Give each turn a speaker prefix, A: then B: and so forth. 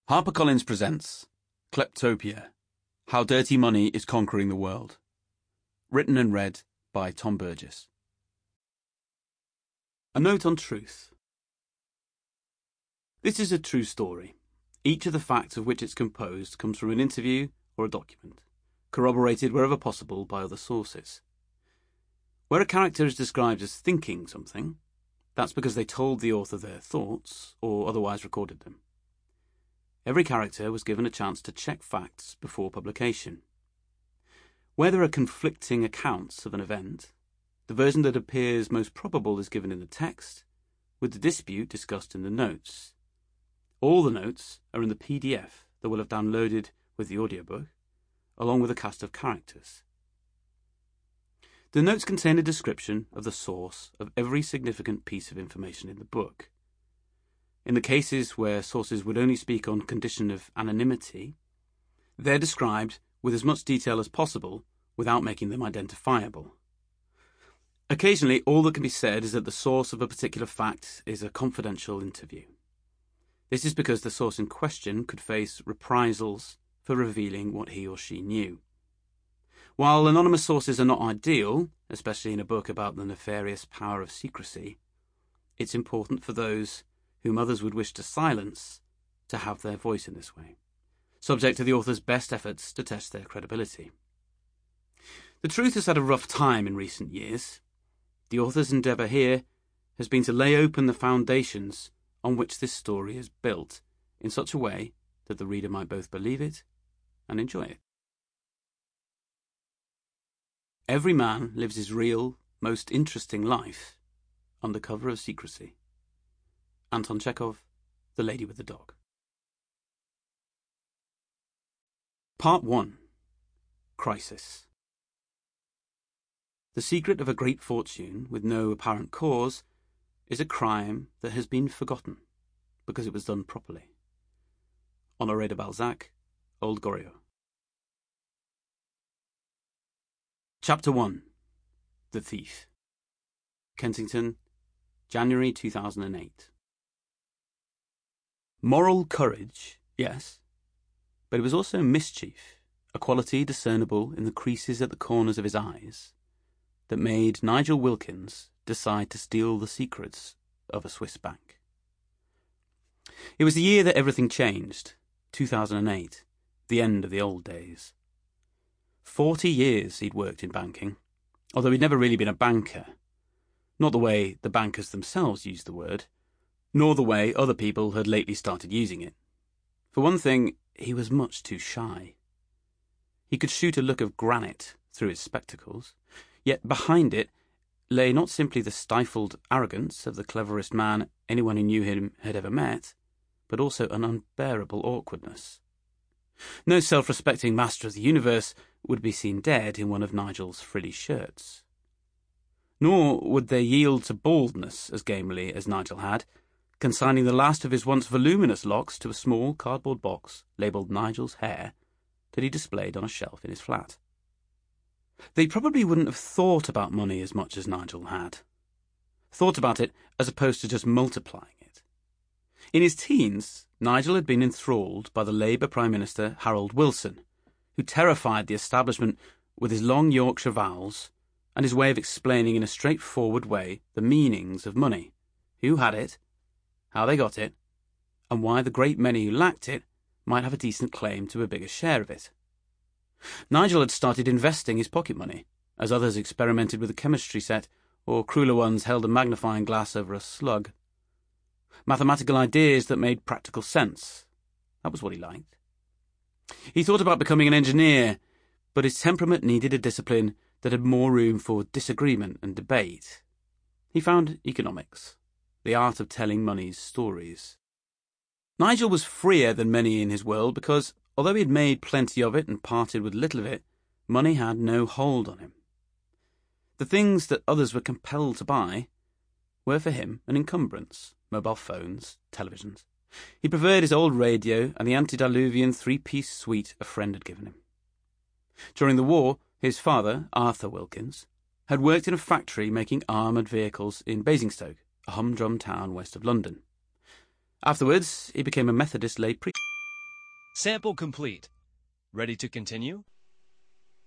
A: HarperCollins presents Kleptopia, How Dirty Money is Conquering the World. Written and read by Tom Burgess. A note on truth. This is a true story. Each of the facts of which it's composed comes from an interview or a document, corroborated wherever possible by other sources. Where a character is described as thinking something, that's because they told the author their thoughts or otherwise recorded them. Every character was given a chance to check facts before publication. Where there are conflicting accounts of an event, the version that appears most probable is given in the text, with the dispute discussed in the notes. All the notes are in the PDF that will have downloaded with the audiobook, along with a cast of characters. The notes contain a description of the source of every significant piece of information in the book. In the cases where sources would only speak on condition of anonymity, they're described with as much detail as possible without making them identifiable. Occasionally, all that can be said is that the source of a particular fact is a confidential interview. This is because the source in question could face reprisals for revealing what he or she knew. While anonymous sources are not ideal, especially in a book about the nefarious power of secrecy, it's important for those whom others would wish to silence to have their voice in this way, subject to the author's best efforts to test their credibility. The truth has had a rough time in recent years. The author's endeavour here has been to lay open the foundations on which this story is built in such a way that the reader might both believe it and enjoy it. Every man lives his real, most interesting life under cover of secrecy. Anton Chekhov, The Lady with the Dog. Part 1. Crisis. The secret of a great fortune with no apparent cause is a crime that has been forgotten because it was done properly. Honoré de Balzac, Old Goriot. Chapter 1. The Thief. Kensington, January 2008. Moral courage, yes, but it was also mischief, a quality discernible in the creases at the corners of his eyes, that made Nigel Wilkins decide to steal the secrets of a Swiss bank. It was the year that everything changed, 2008, the end of the old days. 40 years he'd worked in banking, although he'd never really been a banker. Not the way the bankers themselves used the word, nor the way other people had lately started using it. For one thing, he was much too shy. He could shoot a look of granite through his spectacles, yet behind it lay not simply the stifled arrogance of the cleverest man anyone who knew him had ever met, but also an unbearable awkwardness. No self-respecting master of the universe would be seen dead in one of Nigel's frilly shirts. Nor would they yield to baldness as gamely as Nigel had, consigning the last of his once voluminous locks to a small cardboard box labelled Nigel's hair that he displayed on a shelf in his flat. They probably wouldn't have thought about money as much as Nigel had. Thought about it as opposed to just multiplying it. In his teens, Nigel had been enthralled by the Labour Prime Minister Harold Wilson, who terrified the establishment with his long Yorkshire vowels and his way of explaining in a straightforward way the meanings of money, who had it, how they got it, and why the great many who lacked it might have a decent claim to a bigger share of it. Nigel had started investing his pocket money, as others experimented with a chemistry set, or crueler ones held a magnifying glass over a slug. Mathematical ideas that made practical sense. That was what he liked. He thought about becoming an engineer, but his temperament needed a discipline that had more room for disagreement and debate. He found economics, the art of telling money's stories. Nigel was freer than many in his world because, although he had made plenty of it and parted with little of it, money had no hold on him. The things that others were compelled to buy were for him an encumbrance: mobile phones, televisions. He preferred his old radio and the antediluvian three-piece suite a friend had given him. During the war, his father, Arthur Wilkins, had worked in a factory making armoured vehicles in Basingstoke, a humdrum town west of London. Afterwards, he became a Methodist lay priest.
B: Sample complete. Ready to continue?